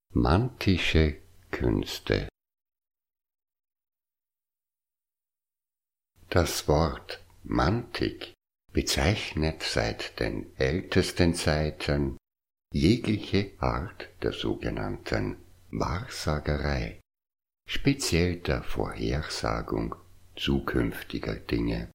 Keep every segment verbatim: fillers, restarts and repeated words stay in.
Mantische Künste. Das Wort Mantik bezeichnet seit den ältesten Zeiten jegliche Art der sogenannten Wahrsagerei, speziell der Vorhersagung zukünftiger Dinge.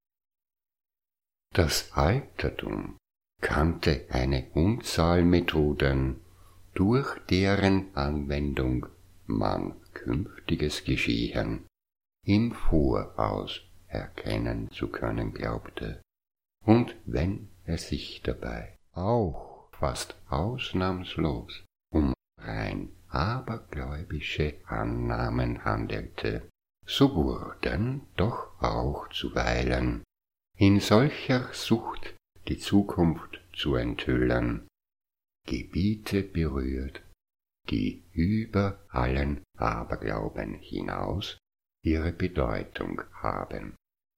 Das Altertum kannte eine Unzahl Methoden, durch deren Anwendung man künftiges Geschehen im Voraus erkennen zu können glaubte, und wenn es sich dabei auch fast ausnahmslos um rein abergläubische Annahmen handelte, so wurden doch auch zuweilen in solcher Sucht die Zukunft zu enthüllen Gebiete berührt, die über allen Aberglauben hinaus ihre Bedeutung haben.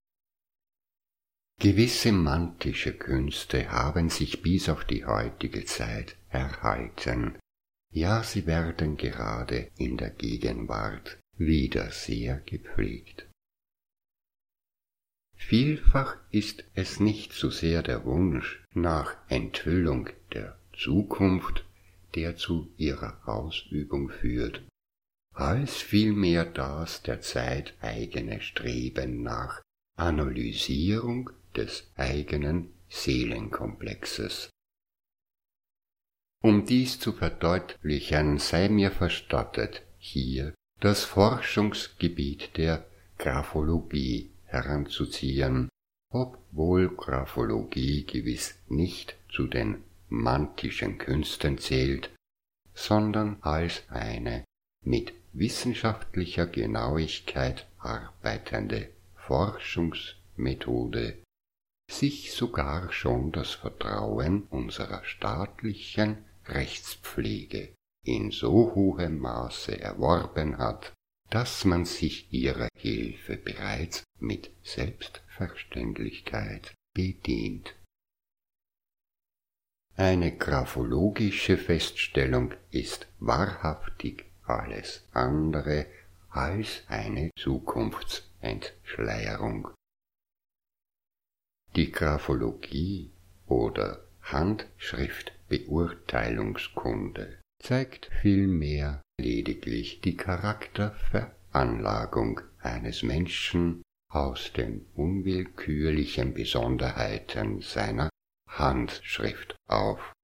Gewisse mantische Künste haben sich bis auf die heutige Zeit erhalten, ja, sie werden gerade in der Gegenwart wieder sehr gepflegt. Vielfach ist es nicht so sehr der Wunsch nach Enthüllung der Zukunft, der zu ihrer Ausübung führt, als vielmehr das der Zeit eigene Streben nach Analysierung des eigenen Seelenkomplexes. Um dies zu verdeutlichen, sei mir verstattet, hier das Forschungsgebiet der Graphologie heranzuziehen, obwohl Graphologie gewiss nicht zu den mantischen Künsten zählt, sondern als eine mit wissenschaftlicher Genauigkeit arbeitende Forschungsmethode sich sogar schon das Vertrauen unserer staatlichen Rechtspflege in so hohem Maße erworben hat, dass man sich ihrer Hilfe bereits mit Selbstverständlichkeit bedient. Eine graphologische Feststellung ist wahrhaftig alles andere als eine Zukunftsentschleierung. Die Graphologie oder Handschriftbeurteilungskunde zeigt vielmehr lediglich die Charakterveranlagung eines Menschen aus den unwillkürlichen Besonderheiten seiner Handschrift auf.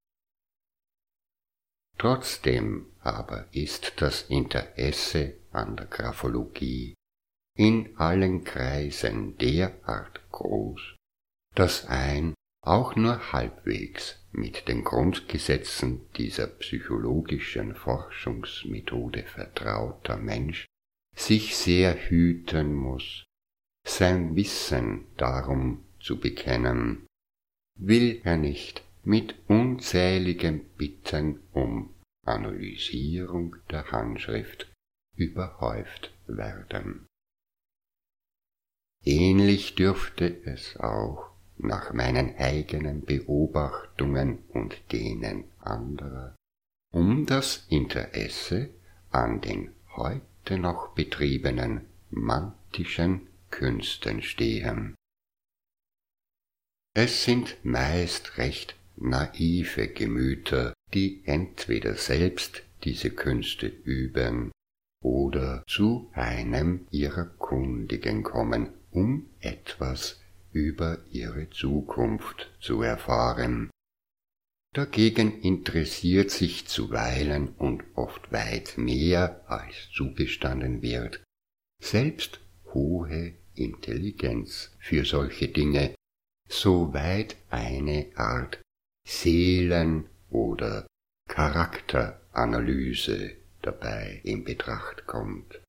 Trotzdem aber ist das Interesse an der Graphologie in allen Kreisen derart groß, dass ein auch nur halbwegs mit den Grundgesetzen dieser psychologischen Forschungsmethode vertrauter Mensch sich sehr hüten muss, sein Wissen darum zu bekennen, will er nicht mit unzähligen Bitten um Analysierung der Handschrift überhäuft werden. Ähnlich dürfte es auch nach meinen eigenen Beobachtungen und denen anderer um das Interesse an den heute noch betriebenen mantischen Künsten stehen. Es sind meist recht naive Gemüter, die entweder selbst diese Künste üben oder zu einem ihrer Kundigen kommen, um etwas über ihre Zukunft zu erfahren. Dagegen interessiert sich zuweilen und oft weit mehr als zugestanden wird, selbst hohe Intelligenz für solche Dinge, soweit eine Art Seelen- oder Charakteranalyse dabei in Betracht kommt.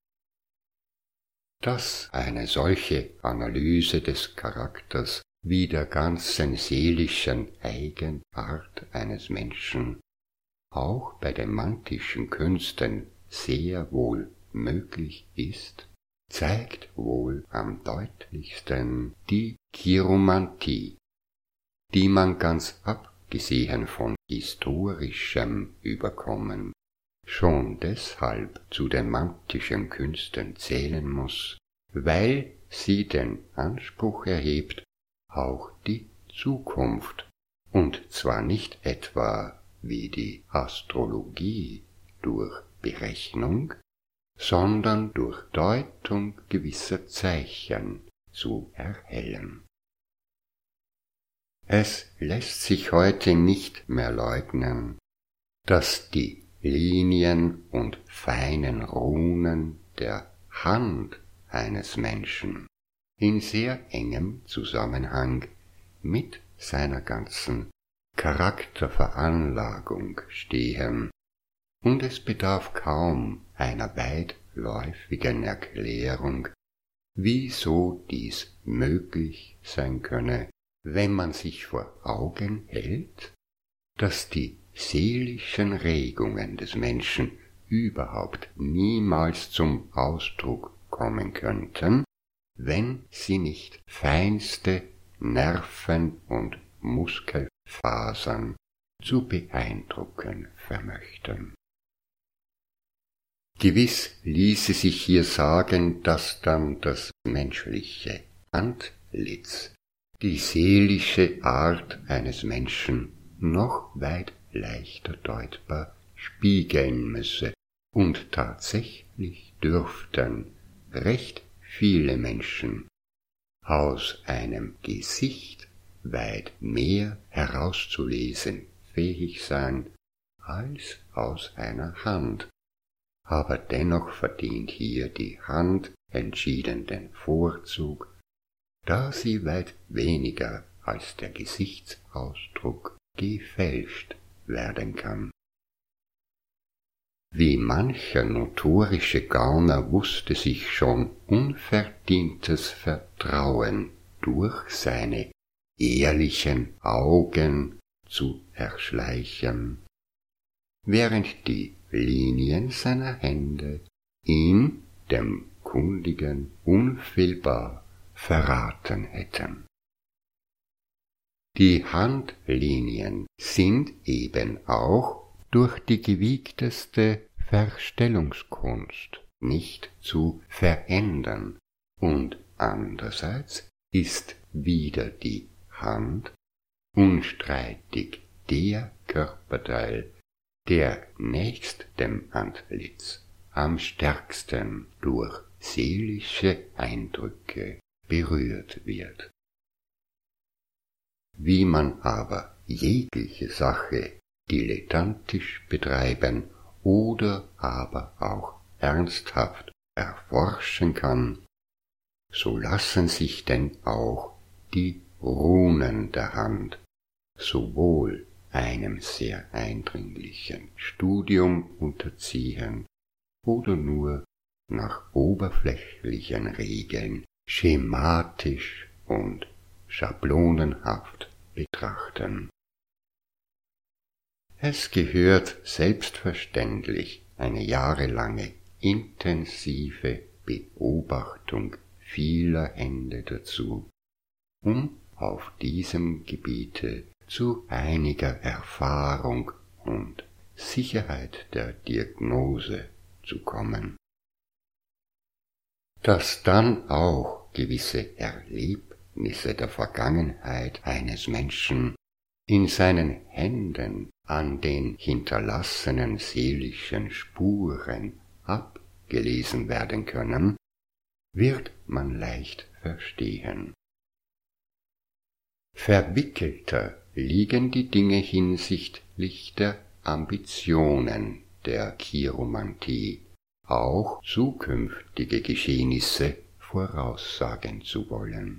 Dass eine solche Analyse des Charakters wie der ganzen seelischen Eigenart eines Menschen auch bei den mantischen Künsten sehr wohl möglich ist, zeigt wohl am deutlichsten die Chiromantie, die man ganz abgesehen von historischem Überkommen schon deshalb zu den mantischen Künsten zählen muß, weil sie den Anspruch erhebt, auch die Zukunft, und zwar nicht etwa wie die Astrologie durch Berechnung, sondern durch Deutung gewisser Zeichen zu erhellen. Es lässt sich heute nicht mehr leugnen, dass die Linien und feinen Runen der Hand eines Menschen in sehr engem Zusammenhang mit seiner ganzen Charakterveranlagung stehen, und es bedarf kaum einer weitläufigen Erklärung, wieso dies möglich sein könne, wenn man sich vor Augen hält, dass die seelischen Regungen des Menschen überhaupt niemals zum Ausdruck kommen könnten, wenn sie nicht feinste Nerven und Muskelfasern zu beeindrucken vermöchten. Gewiss ließe sich hier sagen, dass dann das menschliche Antlitz die seelische Art eines Menschen noch weit leichter deutbar spiegeln müsse, und tatsächlich dürften recht viele Menschen aus einem Gesicht weit mehr herauszulesen fähig sein als aus einer Hand. Aber dennoch verdient hier die Hand entschieden den Vorzug, da sie weit weniger als der Gesichtsausdruck gefälscht werden kann. Wie mancher notorische Gauner wusste sich schon unverdientes Vertrauen durch seine ehrlichen Augen zu erschleichen, während die Linien seiner Hände ihn, dem Kundigen, unfehlbar verraten hätten. Die Handlinien sind eben auch durch die gewiegteste Verstellungskunst nicht zu verändern, und andererseits ist wieder die Hand unstreitig der Körperteil, der nächst dem Antlitz am stärksten durch seelische Eindrücke berührt wird. Wie man aber jegliche Sache dilettantisch betreiben oder aber auch ernsthaft erforschen kann, so lassen sich denn auch die Runen der Hand sowohl einem sehr eindringlichen Studium unterziehen oder nur nach oberflächlichen Regeln schematisch und schablonenhaft betrachten. Es gehört selbstverständlich eine jahrelange intensive Beobachtung vieler Hände dazu, um auf diesem Gebiete zu einiger Erfahrung und Sicherheit der Diagnose zu kommen. Dass dann auch gewisse Erlebnisse der Vergangenheit eines Menschen in seinen Händen an den hinterlassenen seelischen Spuren abgelesen werden können, wird man leicht verstehen. Verwickelter liegen die Dinge hinsichtlich der Ambitionen der Chiromantie, auch zukünftige Geschehnisse voraussagen zu wollen.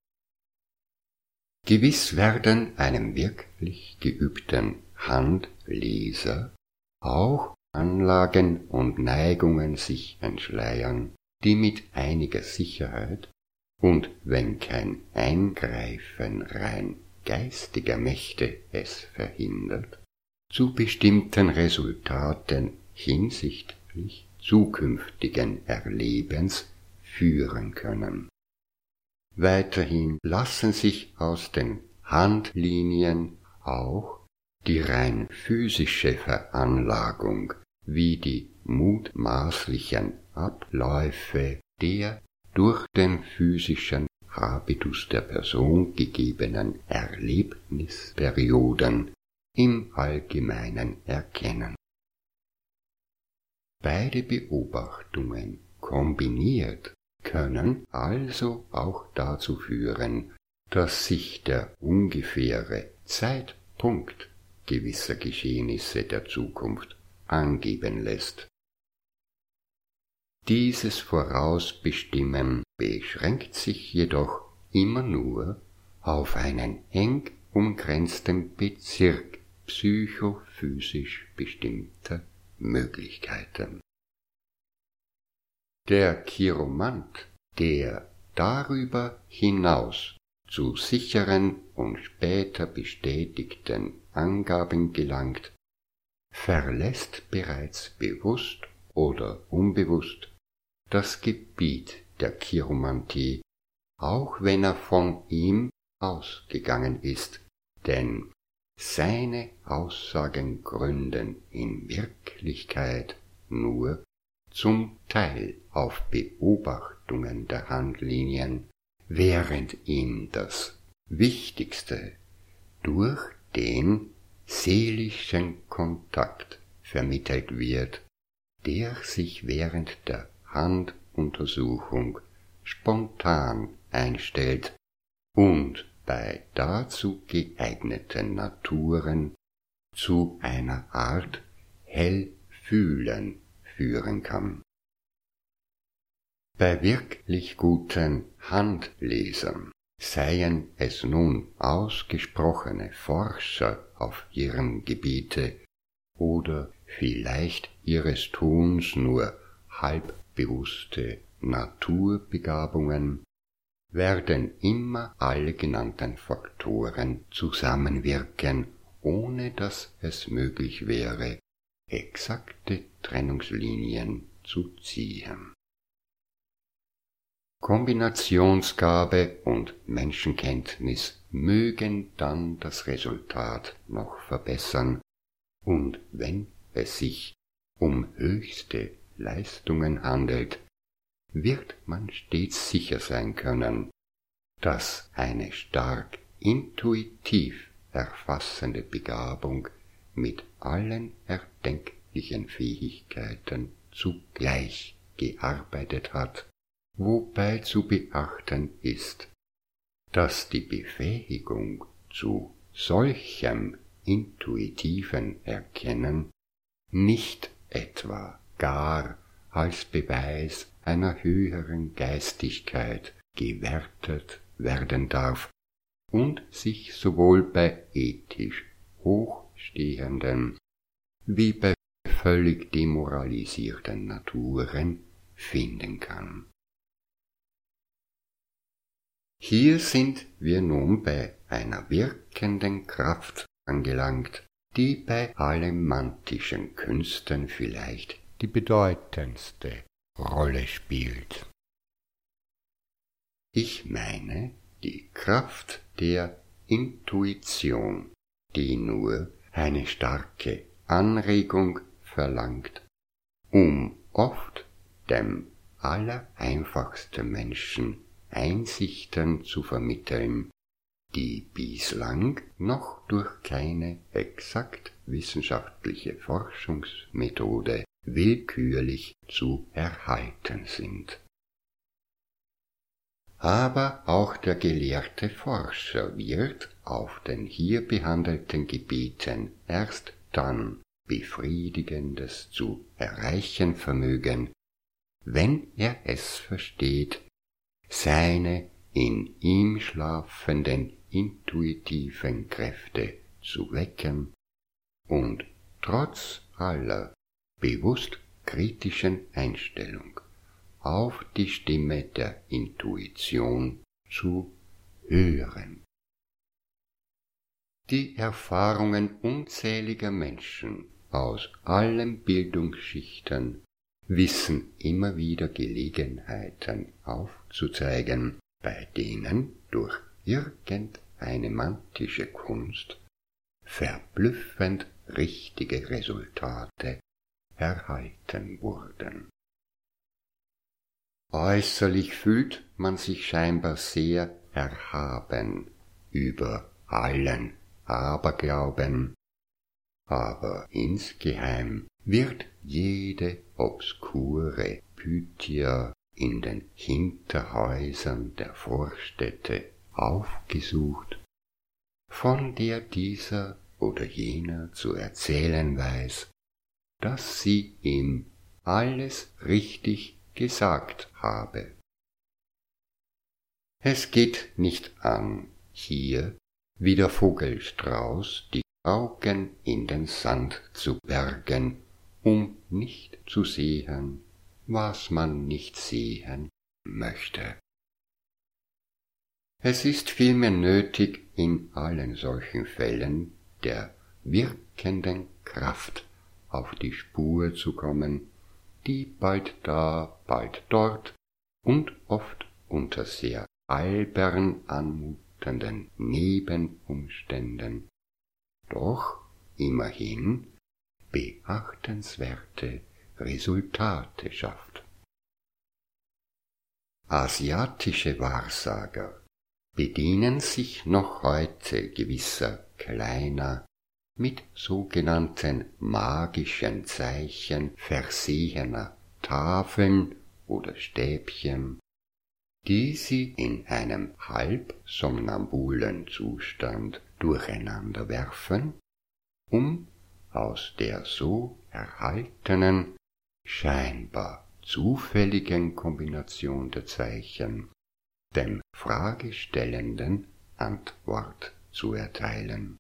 Gewiss werden einem wirklich geübten Handleser auch Anlagen und Neigungen sich entschleiern, die mit einiger Sicherheit und wenn kein Eingreifen rein geistiger Mächte es verhindert, zu bestimmten Resultaten hinsichtlich zukünftigen Erlebens führen können. Weiterhin lassen sich aus den Handlinien auch die rein physische Veranlagung wie die mutmaßlichen Abläufe der durch den physischen Habitus der Person gegebenen Erlebnisperioden im Allgemeinen erkennen. Beide Beobachtungen kombiniert können also auch dazu führen, dass sich der ungefähre Zeitpunkt gewisser Geschehnisse der Zukunft angeben lässt. Dieses Vorausbestimmen beschränkt sich jedoch immer nur auf einen eng umgrenzten Bezirk psychophysisch bestimmter Möglichkeiten. Der Chiromant, der darüber hinaus zu sicheren und später bestätigten Angaben gelangt, verlässt bereits bewusst oder unbewusst das Gebiet der Chiromantie, auch wenn er von ihm ausgegangen ist, denn seine Aussagen gründen in Wirklichkeit nur zum Teil auf Beobachtungen der Handlinien, während ihm das Wichtigste durch den seelischen Kontakt vermittelt wird, der sich während der Handuntersuchung spontan einstellt und bei dazu geeigneten Naturen zu einer Art Hellfühlen führen kann. Bei wirklich guten Handlesern, seien es nun ausgesprochene Forscher auf ihrem Gebiete oder vielleicht ihres Tuns nur halbbewusste Naturbegabungen, werden immer alle genannten Faktoren zusammenwirken, ohne dass es möglich wäre, exakte Trennungslinien zu ziehen. Kombinationsgabe und Menschenkenntnis mögen dann das Resultat noch verbessern, und wenn es sich um höchste Leistungen handelt, wird man stets sicher sein können, dass eine stark intuitiv erfassende Begabung mit allen erdenklichen Fähigkeiten zugleich gearbeitet hat, wobei zu beachten ist, dass die Befähigung zu solchem intuitiven Erkennen nicht etwa gar als Beweis einer höheren Geistigkeit gewertet werden darf und sich sowohl bei ethisch hochstehenden wie bei völlig demoralisierten Naturen finden kann. Hier sind wir nun bei einer wirkenden Kraft angelangt, die bei allen mantischen Künsten vielleicht die bedeutendste Rolle spielt. Ich meine die Kraft der Intuition, die nur eine starke Anregung verlangt, um oft dem allereinfachsten Menschen Einsichten zu vermitteln, die bislang noch durch keine exakt wissenschaftliche Forschungsmethode willkürlich zu erhalten sind. Aber auch der gelehrte Forscher wird auf den hier behandelten Gebieten erst dann Befriedigendes zu erreichen vermögen, wenn er es versteht, seine in ihm schlafenden intuitiven Kräfte zu wecken und trotz aller bewusst kritischen Einstellung auf die Stimme der Intuition zu hören. Die Erfahrungen unzähliger Menschen aus allen Bildungsschichten wissen immer wieder Gelegenheiten aufzuzeigen, bei denen durch irgendeine mantische Kunst verblüffend richtige Resultate erhalten wurden. Äußerlich fühlt man sich scheinbar sehr erhaben über allen Aberglauben, aber insgeheim wird jede obskure Pythia in den Hinterhäusern der Vorstädte aufgesucht, von der dieser oder jener zu erzählen weiß, dass sie ihm alles richtig gesagt habe. Es geht nicht an, hier wie der Vogelstrauß die Augen in den Sand zu bergen, um nicht zu sehen, was man nicht sehen möchte. Es ist vielmehr nötig, in allen solchen Fällen der wirkenden Kraft auf die Spur zu kommen, die bald da, bald dort und oft unter sehr albern anmutenden Nebenumständen doch immerhin beachtenswerte Resultate schafft. Asiatische Wahrsager bedienen sich noch heute gewisser kleiner, mit sogenannten magischen Zeichen versehener Tafeln oder Stäbchen, die sie in einem halb somnambulen Zustand durcheinander werfen, um aus der so erhaltenen, scheinbar zufälligen Kombination der Zeichen dem Fragestellenden Antwort zu erteilen.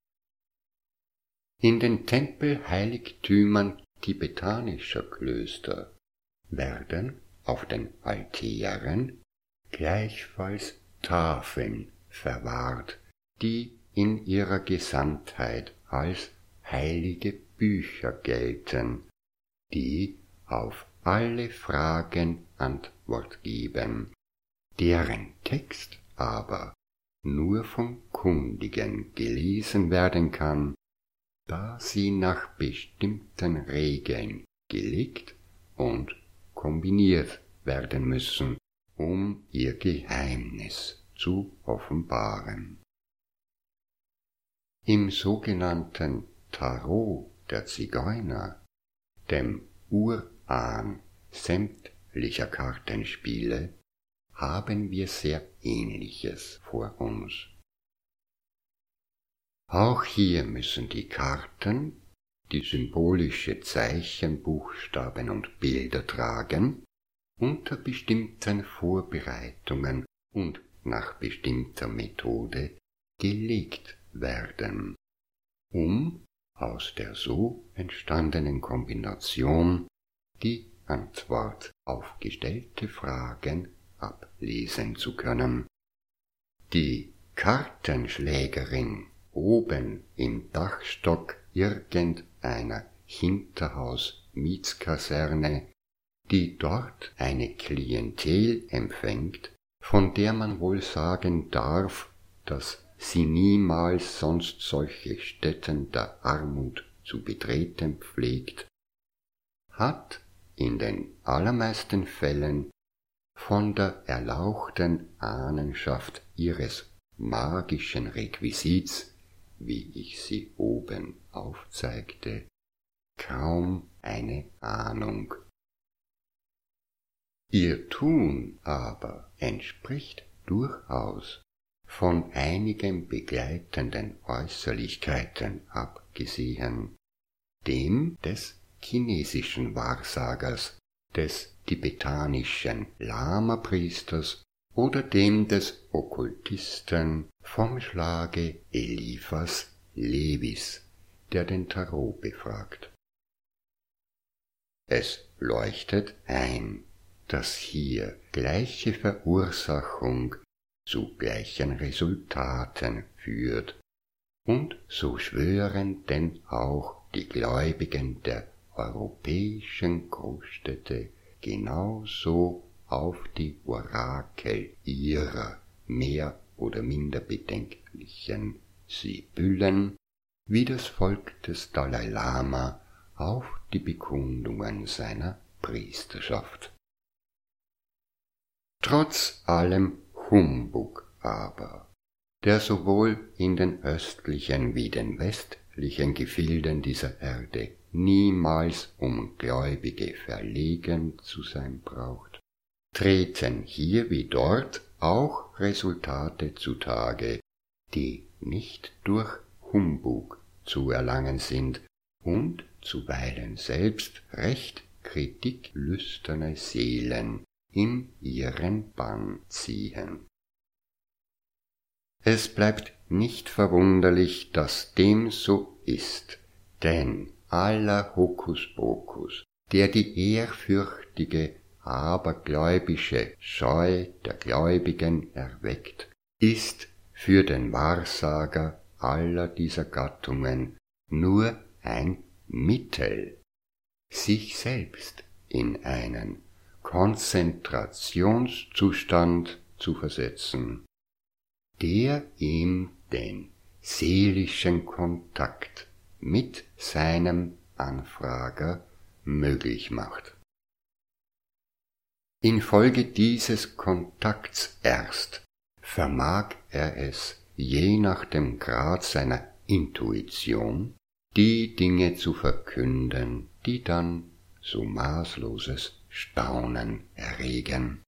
In den Tempelheiligtümern tibetanischer Klöster werden auf den Altären gleichfalls Tafeln verwahrt, die in ihrer Gesamtheit als heilige Bücher gelten, die auf alle Fragen Antwort geben, deren Text aber nur von Kundigen gelesen werden kann, da sie nach bestimmten Regeln gelegt und kombiniert werden müssen, um ihr Geheimnis zu offenbaren. Im sogenannten Tarot der Zigeuner, dem Urahn sämtlicher Kartenspiele, haben wir sehr Ähnliches vor uns. Auch hier müssen die Karten, die symbolische Zeichen, Buchstaben und Bilder tragen, unter bestimmten Vorbereitungen und nach bestimmter Methode gelegt werden, um aus der so entstandenen Kombination die Antwort auf gestellte Fragen ablesen zu können. Die Kartenschlägerin oben im Dachstock irgendeiner Hinterhaus-Mietskaserne, die dort eine Klientel empfängt, von der man wohl sagen darf, dass sie niemals sonst solche Stätten der Armut zu betreten pflegt, hat in den allermeisten Fällen von der erlauchten Ahnenschaft ihres magischen Requisits, wie ich sie oben aufzeigte, kaum eine Ahnung. Ihr Tun aber entspricht durchaus, von einigen begleitenden Äußerlichkeiten abgesehen, dem des chinesischen Wahrsagers, des tibetanischen Lama-Priesters oder dem des Okkultisten vom Schlage Eliphas Levis, der den Tarot befragt. Es leuchtet ein, dass hier gleiche Verursachung zu gleichen Resultaten führt, und so schwören denn auch die Gläubigen der europäischen Großstädte genauso auf die Orakel ihrer mehr oder minder bedenklichen Sibyllen, wie das Volk des Dalai Lama auf die Bekundungen seiner Priesterschaft. Trotz allem Humbug aber, der sowohl in den östlichen wie den westlichen Gefilden dieser Erde niemals um Gläubige verlegen zu sein braucht, treten hier wie dort auch Resultate zutage, die nicht durch Humbug zu erlangen sind und zuweilen selbst recht kritiklüsterne Seelen in ihren Bann ziehen. Es bleibt nicht verwunderlich, dass dem so ist, denn aller Hokuspokus, der die ehrfürchtige, abergläubische Scheu der Gläubigen erweckt, ist für den Wahrsager aller dieser Gattungen nur ein Mittel, sich selbst in einen Konzentrationszustand zu versetzen, der ihm den seelischen Kontakt mit seinem Anfrager möglich macht. Infolge dieses Kontakts erst vermag er es, je nach dem Grad seiner Intuition, die Dinge zu verkünden, die dann so maßloses Staunen erregen.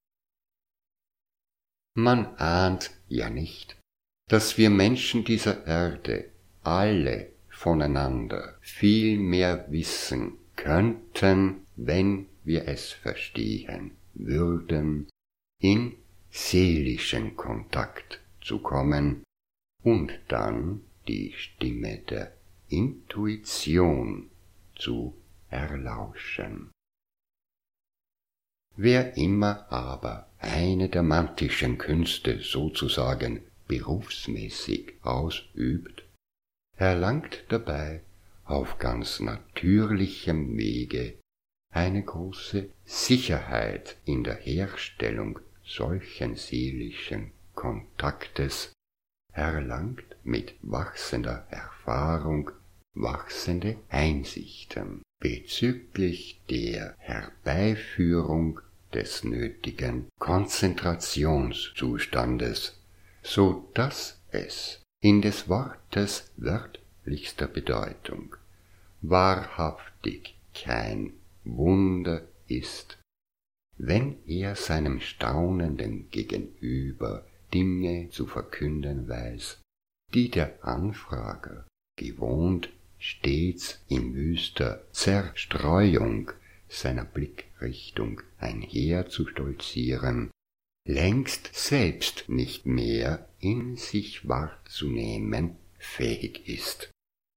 Man ahnt ja nicht, dass wir Menschen dieser Erde alle voneinander viel mehr wissen könnten, wenn wir es verstehen würden, in seelischen Kontakt zu kommen und dann die Stimme der Intuition zu erlauschen. Wer immer aber eine der mantischen Künste sozusagen berufsmäßig ausübt, erlangt dabei auf ganz natürlichem Wege eine große Sicherheit in der Herstellung solchen seelischen Kontaktes, erlangt mit wachsender Erfahrung wachsende Einsichten bezüglich der Herbeiführung des nötigen Konzentrationszustandes, so dass es in des Wortes wörtlichster Bedeutung wahrhaftig kein Wunder ist, wenn er seinem staunenden Gegenüber Dinge zu verkünden weiß, die der Anfrager, gewohnt stets in wüster Zerstreuung seiner Blickrichtung einherzustolzieren, längst selbst nicht mehr in sich wahrzunehmen fähig ist.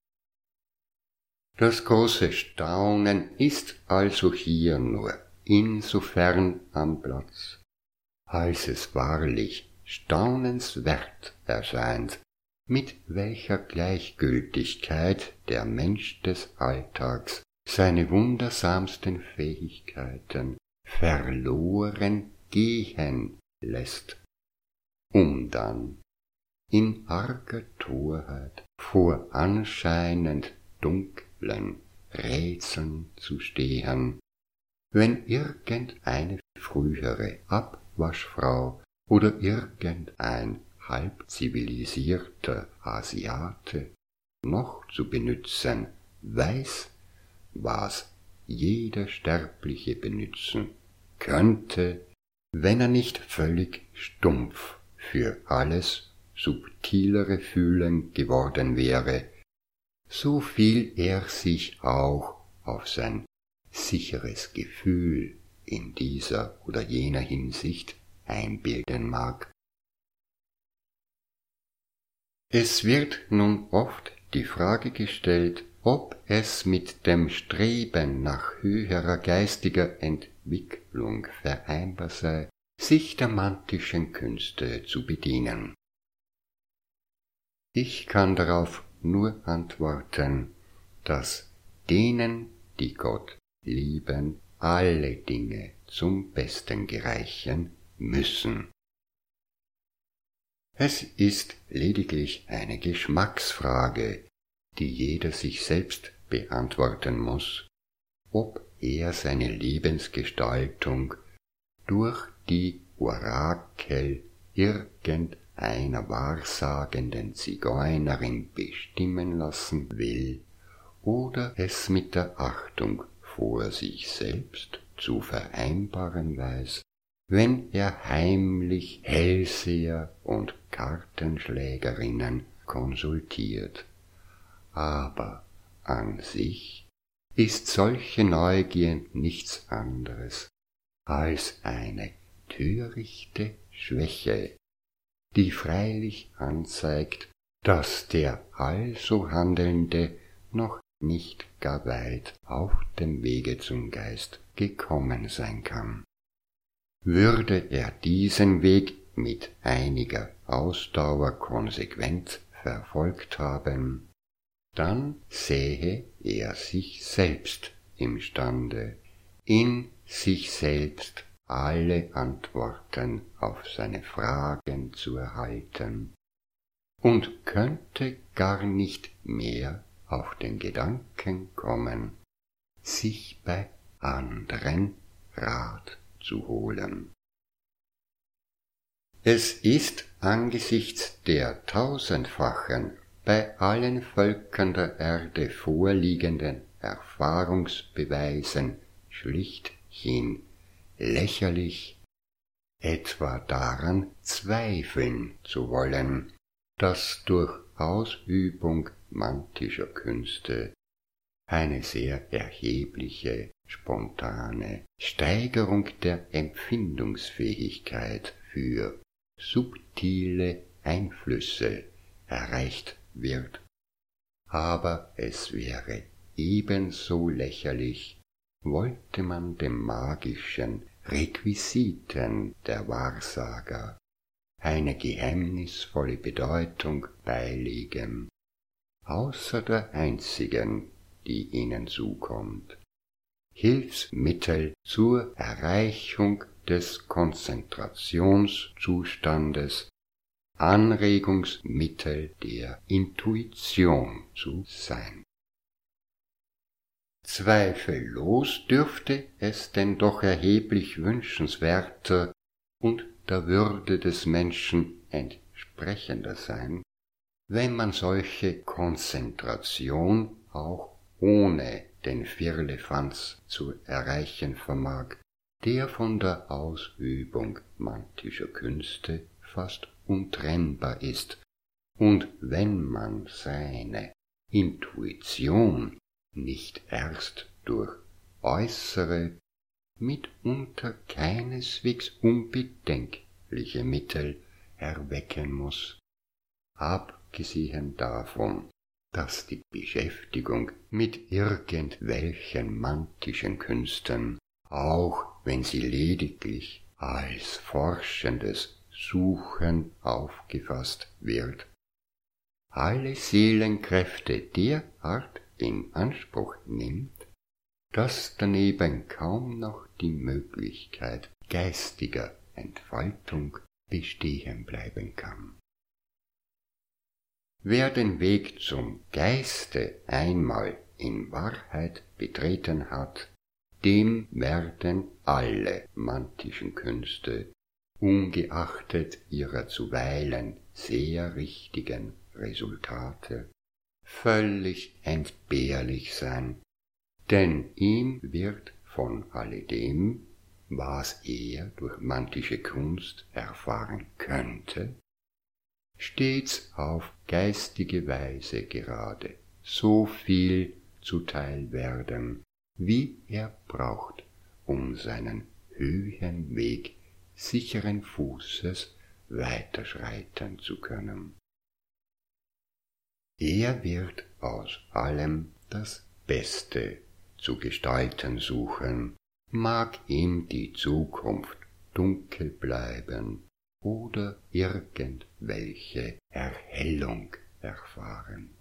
Das große Staunen ist also hier nur insofern am Platz, als es wahrlich staunenswert erscheint, mit welcher Gleichgültigkeit der Mensch des Alltags seine wundersamsten Fähigkeiten verloren gehen lässt, um dann in arger Torheit vor anscheinend dunklen Rätseln zu stehen, wenn irgendeine frühere Abwaschfrau oder irgendein halb zivilisierter Asiate noch zu benützen weiß, was jeder Sterbliche benützen könnte, wenn er nicht völlig stumpf für alles subtilere Fühlen geworden wäre, so viel er sich auch auf sein sicheres Gefühl in dieser oder jener Hinsicht einbilden mag. Es wird nun oft die Frage gestellt, ob es mit dem Streben nach höherer geistiger Entwicklung vereinbar sei, sich der mantischen Künste zu bedienen. Ich kann darauf nur antworten, dass denen, die Gott lieben, alle Dinge zum Besten gereichen müssen. Es ist lediglich eine Geschmacksfrage, die jeder sich selbst beantworten muß, ob er seine Lebensgestaltung durch die Orakel irgendeiner wahrsagenden Zigeunerin bestimmen lassen will oder es mit der Achtung vor sich selbst zu vereinbaren weiß, wenn er heimlich Hellseher und Kartenschlägerinnen konsultiert. Aber an sich ist solche Neugier nichts anderes als eine törichte Schwäche, die freilich anzeigt, dass der also Handelnde noch nicht gar weit auf dem Wege zum Geist gekommen sein kann. Würde er diesen Weg mit einiger Ausdauer konsequent verfolgt haben, dann sähe er sich selbst imstande, in sich selbst alle Antworten auf seine Fragen zu erhalten und könnte gar nicht mehr auf den Gedanken kommen, sich bei anderen Rat zu holen. Es ist angesichts der tausendfachen, bei allen Völkern der Erde vorliegenden Erfahrungsbeweisen schlichthin lächerlich, etwa daran zweifeln zu wollen, dass durch Ausübung mantischer Künste eine sehr erhebliche, spontane Steigerung der Empfindungsfähigkeit für subtile Einflüsse erreicht wird. Aber es wäre ebenso lächerlich, wollte man dem magischen Requisiten der Wahrsager eine geheimnisvolle Bedeutung beilegen, außer der einzigen, die ihnen zukommt, Hilfsmittel zur Erreichung des Konzentrationszustandes, Anregungsmittel der Intuition zu sein. Zweifellos dürfte es denn doch erheblich wünschenswerter und der Würde des Menschen entsprechender sein, wenn man solche Konzentration auch ohne den Firlefanz zu erreichen vermag, der von der Ausübung mantischer Künste fast untrennbar ist, und wenn man seine Intuition nicht erst durch äußere, mitunter keineswegs unbedenkliche Mittel erwecken muß, abgesehen davon, dass die Beschäftigung mit irgendwelchen mantischen Künsten, auch wenn sie lediglich als forschendes Suchen aufgefasst wird, alle Seelenkräfte derart in Anspruch nimmt, dass daneben kaum noch die Möglichkeit geistiger Entfaltung bestehen bleiben kann. Wer den Weg zum Geiste einmal in Wahrheit betreten hat, dem werden alle mantischen Künste, ungeachtet ihrer zuweilen sehr richtigen Resultate, völlig entbehrlich sein, denn ihm wird von alledem, was er durch mantische Kunst erfahren könnte, stets auf geistige Weise gerade so viel zuteil werden, wie er braucht, um seinen Höhenweg sicheren Fußes weiterschreiten zu können. Er wird aus allem das Beste zu gestalten suchen, mag ihm die Zukunft dunkel bleiben oder irgendwelche Erhellung erfahren.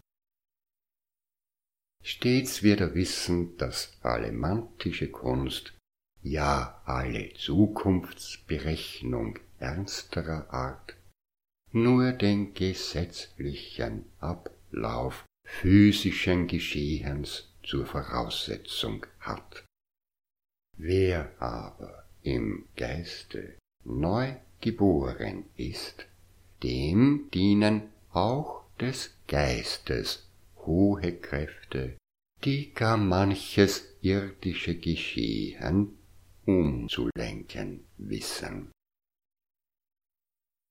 Stets wird er wissen, dass alle mantische Kunst, ja alle Zukunftsberechnung ernsterer Art, nur den gesetzlichen Ablauf physischen Geschehens zur Voraussetzung hat. Wer aber im Geiste neu geboren ist, dem dienen auch des Geistes hohe Kräfte, die gar manches irdische Geschehen umzulenken wissen.